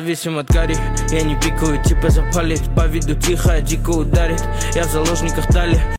зависим от кари. Я не пикаю, типа запалит. По виду тихо, дико ударит. Я в заложниках дали.